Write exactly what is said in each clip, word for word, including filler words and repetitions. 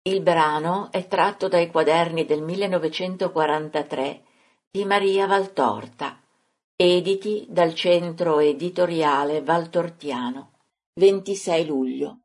Il brano è tratto dai quaderni del millenovecentoquarantatré di Maria Valtorta, editi dal Centro Editoriale Valtortiano, ventisei luglio.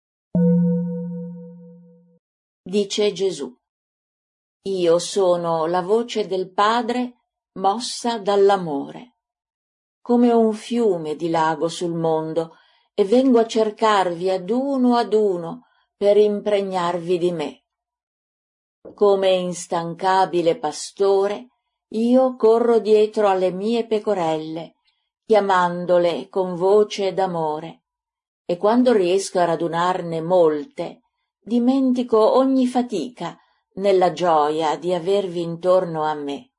Dice Gesù: Io sono la voce del Padre mossa dall'amore. Come un fiume dilago sul mondo e vengo a cercarvi ad uno ad uno per impregnarvi di me. Come instancabile pastore, io corro dietro alle mie pecorelle, chiamandole con voce d'amore, e quando riesco a radunarne molte, dimentico ogni fatica nella gioia di avervi intorno a me.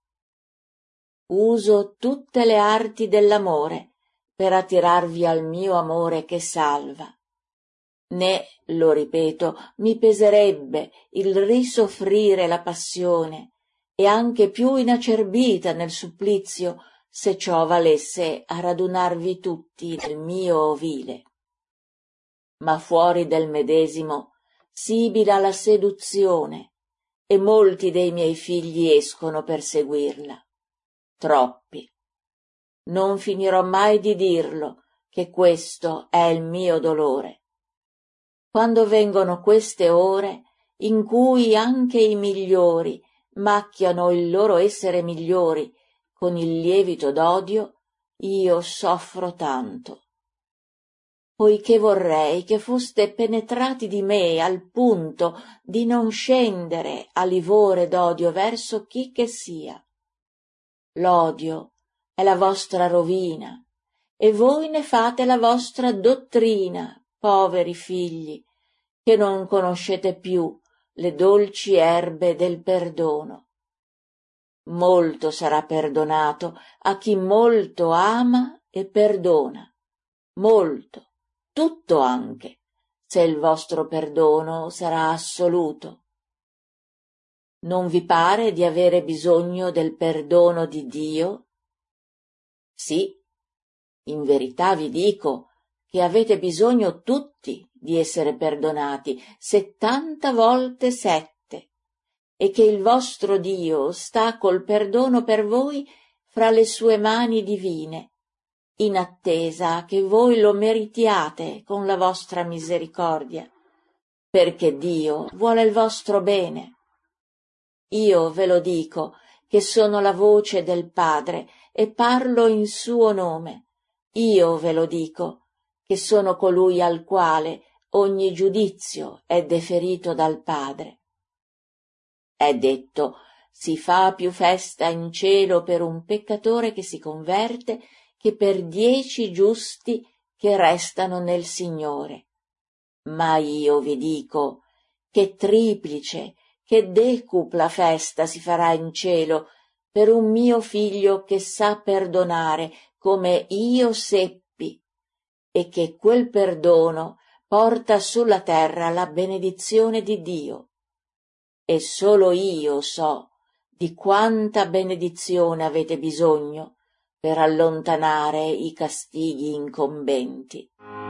Uso tutte le arti dell'amore per attirarvi al mio amore che salva. Né, lo ripeto, mi peserebbe il risoffrire la passione, e anche più inacerbita nel supplizio, se ciò valesse a radunarvi tutti nel mio ovile. Ma fuori del medesimo sibila la seduzione, e molti dei miei figli escono per seguirla. Troppi. Non finirò mai di dirlo, che questo è il mio dolore. Quando vengono queste ore in cui anche i migliori macchiano il loro essere migliori con il lievito d'odio, io soffro tanto. Poiché vorrei che foste penetrati di me al punto di non scendere a livore d'odio verso chi che sia. L'odio è la vostra rovina, e voi ne fate la vostra dottrina, poveri figli, che non conoscete più le dolci erbe del perdono. Molto sarà perdonato a chi molto ama e perdona, molto, tutto anche, se il vostro perdono sarà assoluto. Non vi pare di avere bisogno del perdono di Dio? Sì, in verità vi dico che avete bisogno tutti di essere perdonati settanta volte sette, e che il vostro Dio sta col perdono per voi fra le sue mani divine, in attesa che voi lo meritiate con la vostra misericordia, perché Dio vuole il vostro bene. Io ve lo dico, che sono la voce del Padre e parlo in suo nome. Io ve lo dico, che sono colui al quale ogni giudizio è deferito dal Padre. È detto, si fa più festa in cielo per un peccatore che si converte che per dieci giusti che restano nel Signore. Ma io vi dico che triplice, che decupla festa si farà in cielo per un mio figlio che sa perdonare come io seppi, e che quel perdono porta sulla terra la benedizione di Dio. E solo io so di quanta benedizione avete bisogno per allontanare i castighi incombenti.